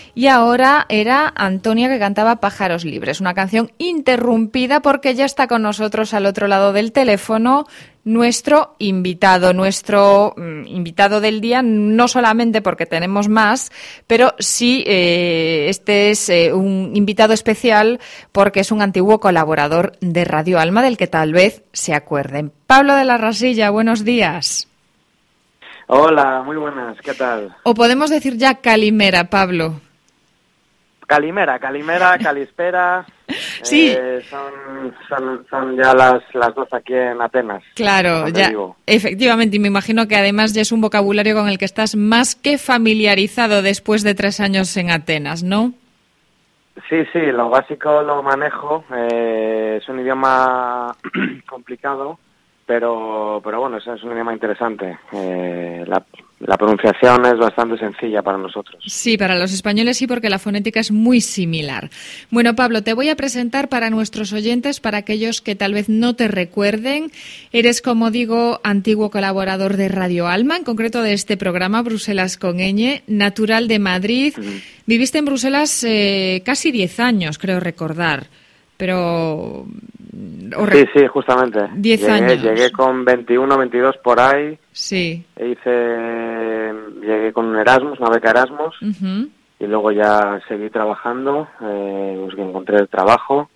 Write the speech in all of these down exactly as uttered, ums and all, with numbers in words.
y ahora era Antonia, que cantaba Pájaros Libres, una canción interrumpida porque ya está con nosotros al otro lado del teléfono nuestro invitado, nuestro mm, invitado del día, no solamente porque tenemos más, pero sí eh, este es eh, un invitado especial porque es un antiguo colaborador de Radio Alma del que tal vez se acuerden. Pablo de la Rasilla, buenos días. Hola, muy buenas, ¿qué tal? O podemos decir ya Calimera, Pablo. Calimera, Calimera, Calispera. Sí. Eh, son, son, son ya las, las dos aquí en Atenas. Claro, ya, digo. Efectivamente, y me imagino que además ya es un vocabulario con el que estás más que familiarizado después de tres años en Atenas, ¿no? Sí, sí, lo básico lo manejo. Eh, es un idioma complicado, pero, pero bueno, es, es un idioma interesante. Eh, la, la pronunciación es bastante sencilla para nosotros. Sí, para los españoles sí, porque la fonética es muy similar. Bueno, Pablo, te voy a presentar para nuestros oyentes, para aquellos que tal vez no te recuerden. Eres, como digo, antiguo colaborador de Radio Alma, en concreto de este programa, Bruselas con ñ, natural de Madrid. Uh-huh. Viviste en Bruselas eh, casi diez años, creo recordar, pero... Sí, sí, justamente. diez llegué, años. Llegué con veintiuno, veintidós por ahí. Sí. E hice, llegué con un Erasmus, una beca Erasmus, uh-huh. y luego ya seguí trabajando, eh, pues que encontré el trabajo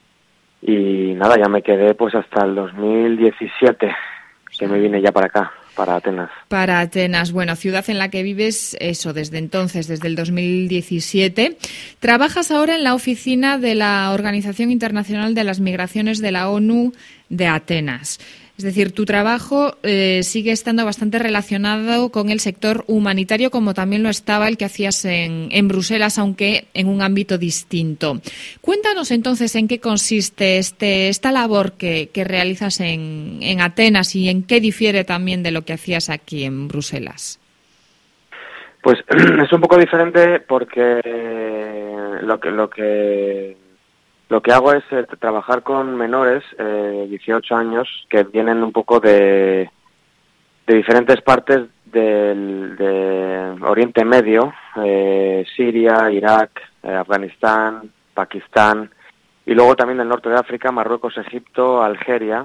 y nada, ya me quedé pues hasta el dos mil diecisiete, que me vine ya para acá, para Atenas. Para Atenas, bueno, ciudad en la que vives, eso, desde entonces, desde el dos mil diecisiete. Trabajas ahora en la oficina de la Organización Internacional de las Migraciones de la ONU de Atenas. Es decir, tu trabajo eh, sigue estando bastante relacionado con el sector humanitario, como también lo estaba el que hacías en, en Bruselas, aunque en un ámbito distinto. Cuéntanos entonces en qué consiste este, esta labor que, que realizas en, en Atenas y en qué difiere también de lo que hacías aquí en Bruselas. Pues es un poco diferente porque lo que... Lo que... Lo que hago es eh, trabajar con menores, eh, dieciocho años, que vienen un poco de, de diferentes partes del de Oriente Medio, eh, Siria, Irak, eh, Afganistán, Pakistán, y luego también del norte de África, Marruecos, Egipto, Algeria,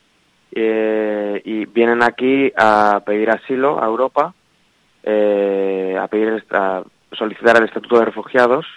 eh, y vienen aquí a pedir asilo a Europa, eh, a pedir a solicitar el estatuto de refugiados.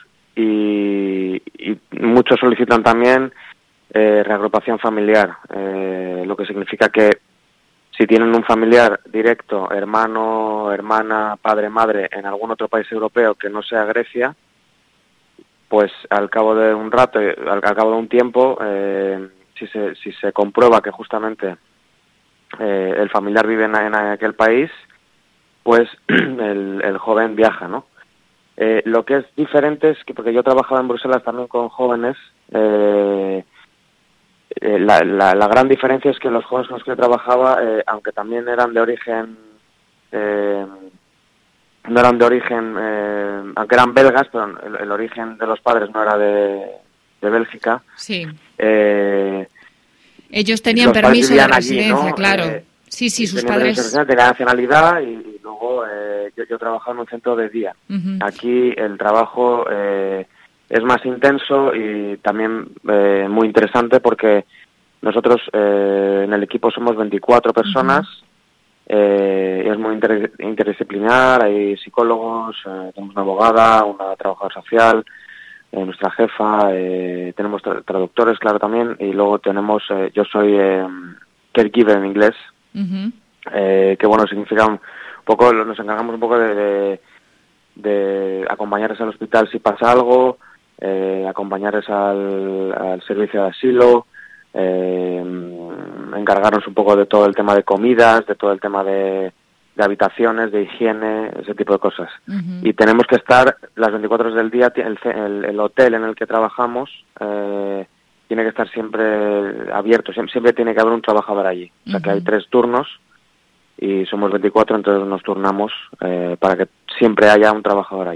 Y, y muchos solicitan también eh, reagrupación familiar, eh, lo que significa que si tienen un familiar directo, hermano, hermana, padre, madre, en algún otro país europeo que no sea Grecia, pues al cabo de un rato, al, al cabo de un tiempo, eh, si se si se comprueba que justamente eh, el familiar vive en, en aquel país, pues el, el joven viaja, ¿no? Eh, lo que es diferente es que, porque yo trabajaba en Bruselas también con jóvenes, eh, eh, la, la, la gran diferencia es que los jóvenes con los que yo trabajaba, eh, aunque también eran de origen, eh, no eran de origen, eh, aunque eran belgas, pero el, el origen de los padres no era de, de Bélgica. Sí. Eh, Ellos tenían permiso de residencia, allí, ¿no? Claro. Eh, Sí, sí, sus padres... Tenía nacionalidad y, y luego eh, yo, yo trabajaba en un centro de día. Uh-huh. Aquí el trabajo eh, es más intenso y también eh, muy interesante porque nosotros eh, en el equipo somos veinticuatro personas, uh-huh. eh, es muy inter, interdisciplinar, hay psicólogos, eh, tenemos una abogada, una trabajadora social, eh, nuestra jefa, eh, tenemos tra- traductores, claro, también, y luego tenemos, eh, yo soy eh, caregiver en inglés, Uh-huh. Eh, que bueno, significa un poco, nos encargamos un poco de, de, de acompañarles al hospital si pasa algo, eh, acompañarles al, al servicio de asilo, eh, encargarnos un poco de todo el tema de comidas, de todo el tema de, de habitaciones, de higiene, ese tipo de cosas. Uh-huh. Y tenemos que estar las veinticuatro horas del día, el, el, el hotel en el que trabajamos, eh, tiene que estar siempre abierto, siempre, siempre tiene que haber un trabajador allí. O sea, uh-huh. que hay tres turnos y somos veinticuatro, entonces nos turnamos eh, para que siempre haya un trabajador allí.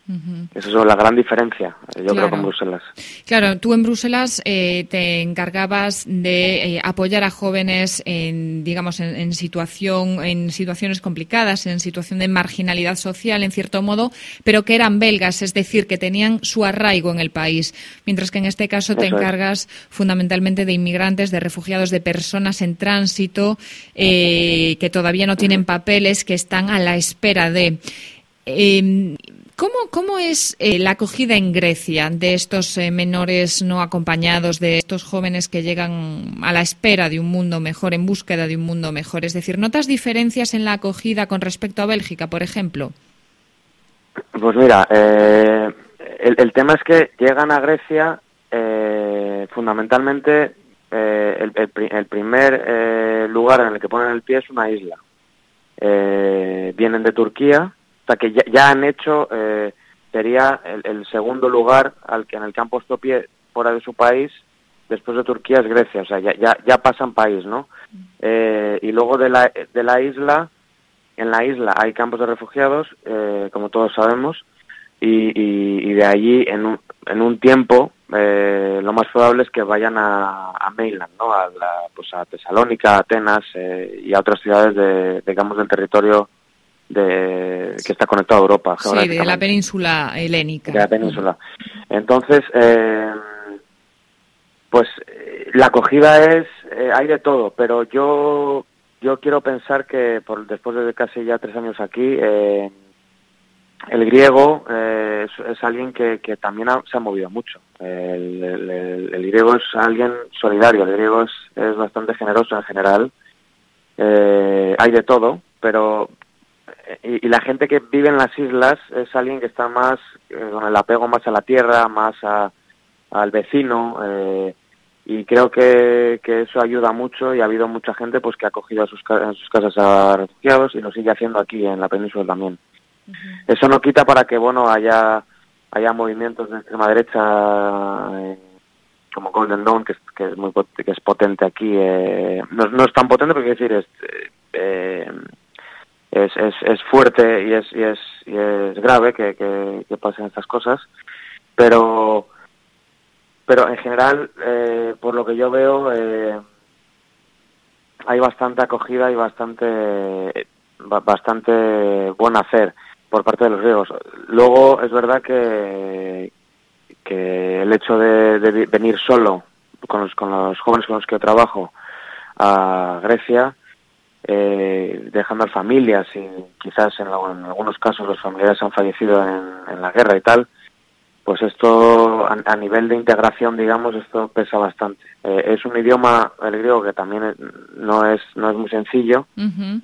Uh-huh. Esa es la gran diferencia, yo claro. creo, con Bruselas. Claro, tú en Bruselas eh, te encargabas de eh, apoyar a jóvenes en, digamos, en, en situación, en situaciones complicadas, en situación de marginalidad social, en cierto modo, pero que eran belgas, es decir, que tenían su arraigo en el país. Mientras que en este caso te Eso encargas es. fundamentalmente de inmigrantes, de refugiados, de personas en tránsito, eh, que todavía no tienen papeles, que están a la espera de... Eh, ¿Cómo, cómo es eh, la acogida en Grecia de estos eh, menores no acompañados, de estos jóvenes que llegan a la espera de un mundo mejor, en búsqueda de un mundo mejor? Es decir, ¿notas diferencias en la acogida con respecto a Bélgica, por ejemplo? Pues mira, eh, el, el tema es que llegan a Grecia eh, fundamentalmente eh, el, el, el primer eh, lugar en el que ponen el pie es una isla. Eh, vienen de Turquía. O sea, que ya, ya han hecho, eh, sería el, el segundo lugar al que en el que han puesto pie fuera de su país, después de Turquía es Grecia, o sea, ya, ya, ya pasan país, ¿no? Eh, y luego de la, de la isla, en la isla hay campos de refugiados, eh, como todos sabemos, y, y, y de allí en un, en un tiempo eh, lo más probable es que vayan a, a mainland, ¿no? A, la, pues a Tesalónica, a Atenas eh, y a otras ciudades de, digamos, del territorio de que está conectado a Europa. Sí, de la península helénica. De la península. Entonces, eh, pues la acogida es, eh, hay de todo, pero yo yo quiero pensar que por después de casi ya tres años aquí, eh, el griego eh, es, es alguien que, que también ha, se ha movido mucho. El, el, el, el griego es alguien solidario, el griego es, es bastante generoso en general. Eh, hay de todo, pero Y, y la gente que vive en las islas es alguien que está más eh, con el apego más a la tierra, más a, al vecino, eh, y creo que, que eso ayuda mucho, y ha habido mucha gente pues que ha acogido a sus, en sus casas a refugiados y lo sigue haciendo aquí en la península también. Uh-huh. Eso no quita para que bueno haya haya movimientos de extrema derecha eh, como Golden Dawn, que es, que es muy que es potente aquí, eh, no, no es tan potente porque decir es eh, Es, es, es fuerte y es, y es, y es grave que, que, que pasen estas cosas, pero pero en general, eh, por lo que yo veo, eh, hay bastante acogida y bastante bastante buen hacer por parte de los griegos. Luego es verdad que, que el hecho de, de venir solo con los, con los jóvenes con los que yo trabajo a Grecia, Eh, dejando a familias y quizás en, lo, en algunos casos los familiares han fallecido en, en la guerra y tal, pues esto a, a nivel de integración, digamos, esto pesa bastante. Eh, es un idioma, el griego, que también es, no es no es muy sencillo. Uh-huh.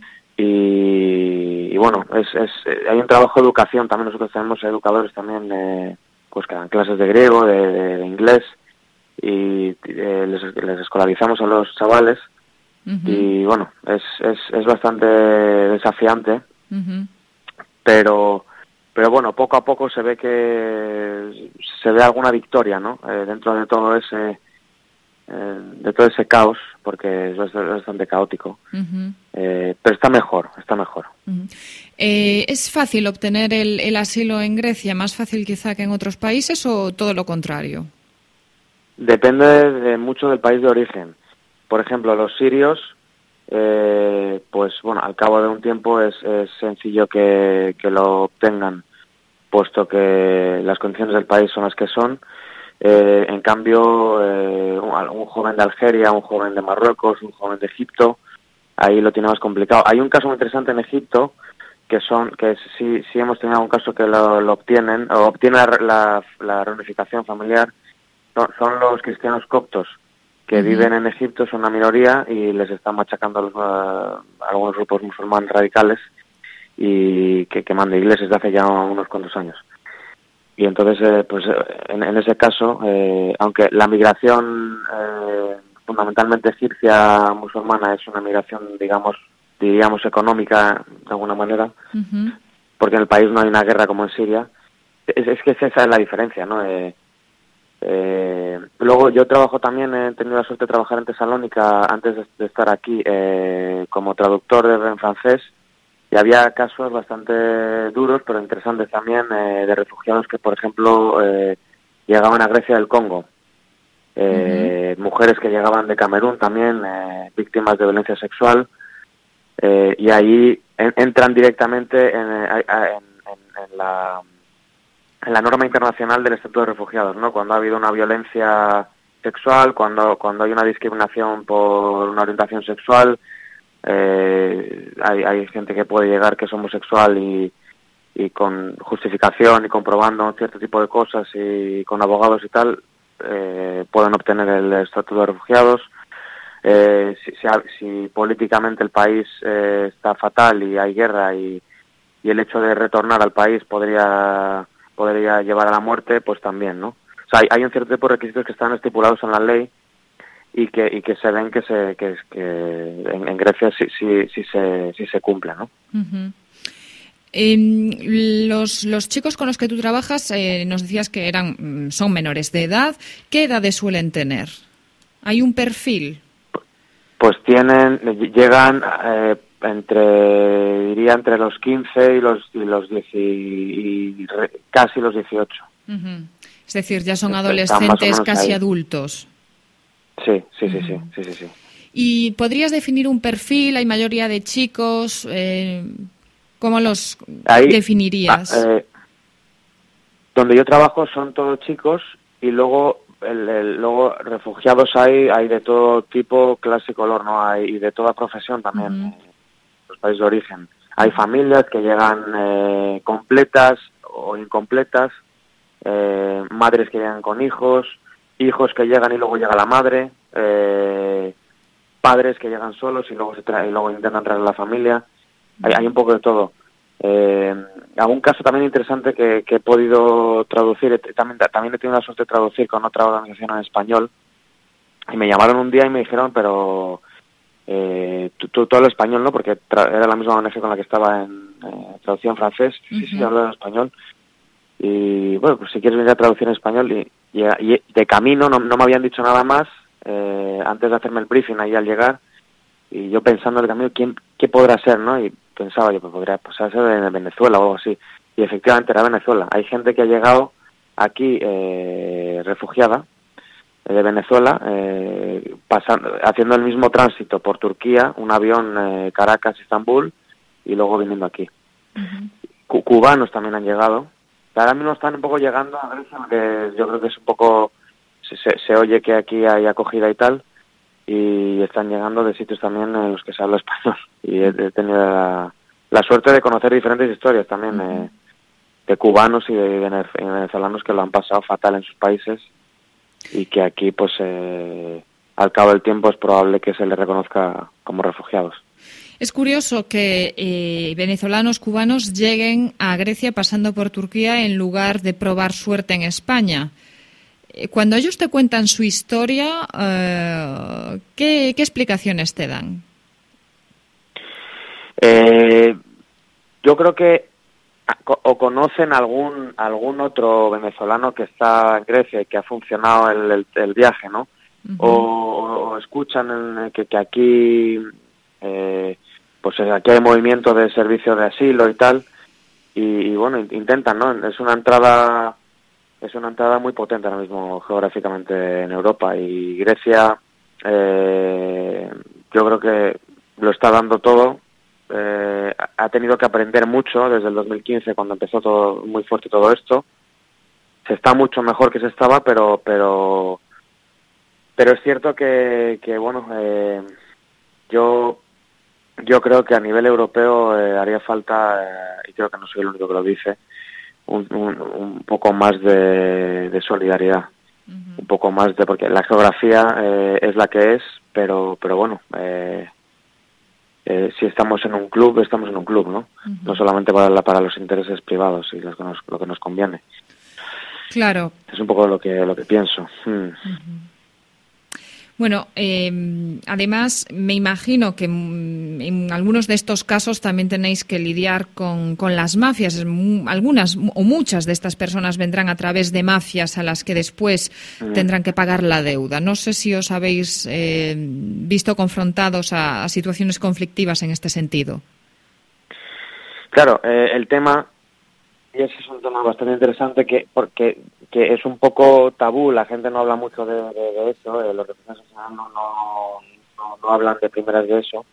y, y bueno, es, es hay un trabajo de educación, también nosotros tenemos educadores también eh, pues que dan clases de griego, de, de, de inglés, y eh, les, les escolarizamos a los chavales. Uh-huh. Y bueno, es, es, es bastante desafiante, uh-huh. pero pero bueno, poco a poco se ve que se ve alguna victoria, ¿no? Eh, dentro de todo ese eh, de todo ese caos, porque es bastante caótico, uh-huh. eh, pero está mejor, está mejor. Uh-huh. Eh, ¿Es fácil obtener el, el asilo en Grecia, más fácil quizá que en otros países, o todo lo contrario? Depende de mucho del país de origen. Por ejemplo, los sirios, eh, pues bueno, al cabo de un tiempo es, es sencillo que, que lo obtengan, puesto que las condiciones del país son las que son. Eh, en cambio, eh, un, un joven de Algeria, un joven de Marruecos, un joven de Egipto, ahí lo tiene más complicado. Hay un caso muy interesante en Egipto, que son que sí, sí hemos tenido un caso que lo, lo obtienen, o obtiene la, la, la reunificación familiar, son, son los cristianos coptos, que uh-huh. viven en Egipto, son una minoría y les están machacando a, los, a, a algunos grupos musulmanes radicales y que queman de iglesias desde hace ya unos cuantos años. Y entonces, eh, pues en, en ese caso, eh, aunque la migración eh, fundamentalmente egipcia musulmana es una migración, digamos, diríamos económica de alguna manera, uh-huh. porque en el país no hay una guerra como en Siria, es, es que esa es la diferencia, ¿no? Eh, Eh, luego yo trabajo también, he tenido la suerte de trabajar en Tesalónica antes de, de estar aquí eh, como traductor de, en francés y había casos bastante duros, pero interesantes también, eh, de refugiados que, por ejemplo, eh, llegaban a Grecia del Congo. Eh, uh-huh. Mujeres que llegaban de Camerún también, eh, víctimas de violencia sexual, eh, y ahí en, entran directamente en, en, en, en, la, en la norma internacional del Estatuto de Refugiados, ¿no? Cuando ha habido una violencia sexual, cuando cuando hay una discriminación por una orientación sexual, eh, hay, hay gente que puede llegar que es homosexual y, y con justificación y comprobando cierto tipo de cosas y con abogados y tal, eh, pueden obtener el Estatuto de Refugiados. Eh, si, si, si políticamente el país eh, está fatal y hay guerra y, y el hecho de retornar al país podría podría llevar a la muerte, pues también, ¿no? O sea, hay, hay un cierto tipo de requisitos que están estipulados en la ley y que y que se ven que se que, que en, en Grecia sí sí sí se sí se cumple, ¿no? Uh-huh. Eh, los los chicos con los que tú trabajas, eh, nos decías que eran son menores de edad. ¿Qué edades suelen tener? ¿Hay un perfil? Pues tienen llegan eh, entre diría entre los quince y los y los diez y, y re, casi los dieciocho. Uh-huh. Es decir, ya son adolescentes casi ahí. Adultos. Sí, sí, sí, sí, sí, sí, sí. ¿Y podrías definir un perfil? ¿Hay mayoría de chicos? Eh, ¿Cómo los ahí, definirías? Eh, donde yo trabajo son todos chicos y luego el, el, luego refugiados hay hay de todo tipo, clase y color, ¿no? Hay y de toda profesión también, uh-huh. eh, los países de origen. Hay familias que llegan eh, completas o incompletas, eh, madres que llegan con hijos, hijos que llegan y luego llega la madre, eh, padres que llegan solos y luego se trae, y luego intentan traer a la familia. Hay, hay un poco de todo. Eh, algún caso también interesante que, que he podido traducir, también, también he tenido la suerte de traducir con otra organización en español, y me llamaron un día y me dijeron, pero eh, tú, tú, tú hablas español, ¿no? Porque tra- era la misma O N G con la que estaba en eh, traducción en francés. Uh-huh. Sí, sí, hablo en español. Y bueno, pues si quieres venir a traducir en español, y, y, y de camino no, no me habían dicho nada más, eh, antes de hacerme el briefing ahí al llegar, y yo pensando en el camino, ¿quién, qué podrá ser, no? Y pensaba yo, pues podría pues, ser de Venezuela o algo así. Y efectivamente era Venezuela. Hay gente que ha llegado aquí eh, refugiada eh, de Venezuela, eh, pasando, haciendo el mismo tránsito por Turquía, un avión eh, Caracas-Estambul, y luego viniendo aquí. Uh-huh. C- cubanos también han llegado. Ahora mismo están un poco llegando a Grecia, porque yo creo que es un poco, se, se, se oye que aquí hay acogida y tal, y están llegando de sitios también en los que se habla español. Y he, he tenido la, la suerte de conocer diferentes historias también, eh, de cubanos y de, de venezolanos que lo han pasado fatal en sus países y que aquí, pues, eh, al cabo del tiempo es probable que se les reconozca como refugiados. Es curioso que eh, venezolanos, cubanos lleguen a Grecia pasando por Turquía en lugar de probar suerte en España. Eh, cuando ellos te cuentan su historia, eh, ¿qué, ¿qué explicaciones te dan? Eh, yo creo que o conocen algún algún otro venezolano que está en Grecia y que ha funcionado el, el, el viaje, ¿no? Uh-huh. O, o escuchan en, que, que aquí... Eh, pues aquí hay movimiento de servicio de asilo y tal, y, y bueno, intentan, ¿no? Es una entrada es una entrada muy potente ahora mismo geográficamente en Europa, y Grecia eh, yo creo que lo está dando todo. Eh, ha tenido que aprender mucho desde el dos mil quince, cuando empezó todo muy fuerte todo esto. Se está mucho mejor que se estaba, pero pero pero es cierto que, que bueno, eh, yo Yo creo que a nivel europeo eh, haría falta, eh, y creo que no soy el único que lo dice, un, un, un poco más de, de solidaridad, uh-huh. un poco más de, porque la geografía eh, es la que es, pero pero bueno, eh, eh, si estamos en un club, estamos en un club, ¿no? Uh-huh. No solamente para, la, para los intereses privados y lo que nos, lo que nos conviene. Claro. Es un poco lo que lo que pienso. Hmm. Uh-huh. Bueno, eh, además me imagino que en algunos de estos casos también tenéis que lidiar con, con las mafias. Algunas o muchas de estas personas vendrán a través de mafias a las que después mm. tendrán que pagar la deuda. No sé si os habéis eh, visto confrontados a, a situaciones conflictivas en este sentido. Claro, eh, el tema, y ese es un tema bastante interesante que porque que es un poco tabú, la gente no habla mucho de, de, de eso, eh, los representantes no, no, no, no hablan de primeras de eso.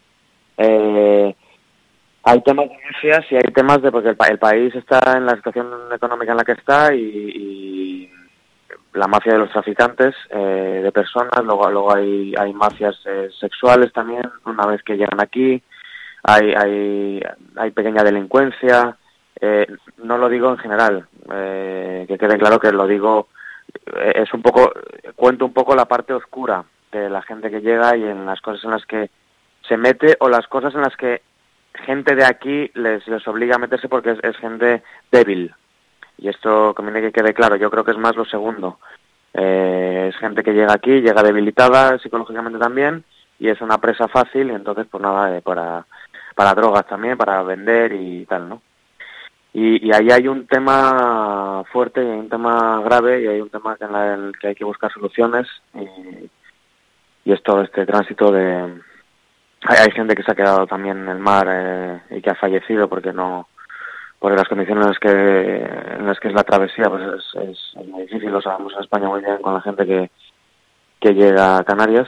Eh, hay temas de mafias y hay temas de, porque el, el país está en la situación económica en la que está y, y la mafia de los traficantes eh, de personas, luego, luego hay, hay mafias eh, sexuales también, una vez que llegan aquí. Hay, hay, hay pequeña delincuencia, eh, no lo digo en general, eh, que quede claro que lo digo, eh, es un poco, cuento un poco la parte oscura de la gente que llega y en las cosas en las que se mete o las cosas en las que gente de aquí les, les obliga a meterse porque es, es gente débil. Y esto conviene que quede claro, yo creo que es más lo segundo. Eh, es gente que llega aquí, llega debilitada psicológicamente también y es una presa fácil y entonces pues nada, eh, para... para drogas también, para vender y tal, ¿no? Y, y ahí hay un tema fuerte, y hay un tema grave, y hay un tema en el que hay que buscar soluciones, y, y es todo este tránsito de... Hay, hay gente que se ha quedado también en el mar eh, y que ha fallecido porque no... porque las condiciones en las que en las que es la travesía pues es, es, es muy difícil, lo sabemos en España muy bien con la gente que, que llega a Canarias.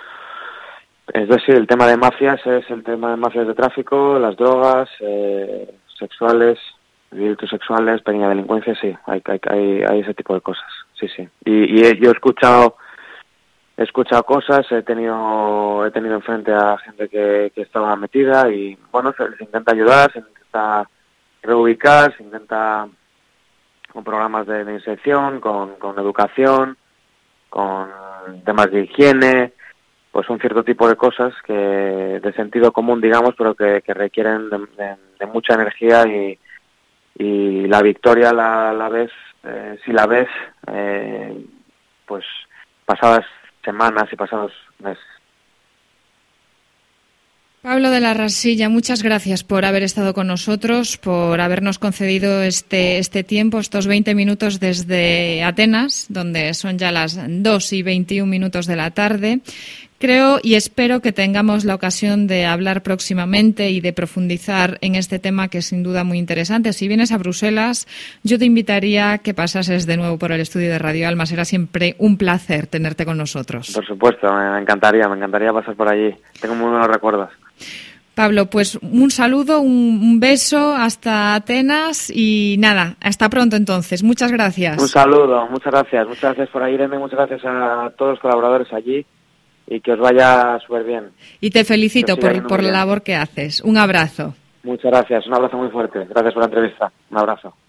Es decir, el tema de mafias es el tema de mafias de tráfico, las drogas, eh, sexuales, delitos sexuales, pequeña delincuencia, sí, hay, hay, hay, hay ese tipo de cosas, sí, sí. Y, y yo he escuchado, he escuchado cosas, he tenido, he tenido enfrente a gente que, que estaba metida y, bueno, se, se intenta ayudar, se intenta reubicar, se intenta con programas de, de inserción, con, con educación, con temas de higiene, pues un cierto tipo de cosas que de sentido común, digamos, pero que, que requieren de, de, de mucha energía y, y la victoria la, la ves, eh, si la ves, eh, pues pasadas semanas y pasados meses. Pablo de la Rasilla, muchas gracias por haber estado con nosotros, por habernos concedido este, este tiempo, estos veinte minutos desde Atenas, donde son ya las dos y veintiún minutos de la tarde. Creo y espero que tengamos la ocasión de hablar próximamente y de profundizar en este tema que es sin duda muy interesante. Si vienes a Bruselas, yo te invitaría a que pasases de nuevo por el estudio de Radio Alma. Será siempre un placer tenerte con nosotros. Por supuesto, me encantaría, me encantaría pasar por allí. Tengo muy buenos recuerdos. Pablo, pues un saludo, un, un beso hasta Atenas y nada, hasta pronto entonces. Muchas gracias. Un saludo, muchas gracias. Muchas gracias por ahí, Irene, muchas gracias a todos los colaboradores allí y que os vaya súper bien. Y te felicito por, por la labor que haces. Un abrazo. Muchas gracias, un abrazo muy fuerte. Gracias por la entrevista. Un abrazo.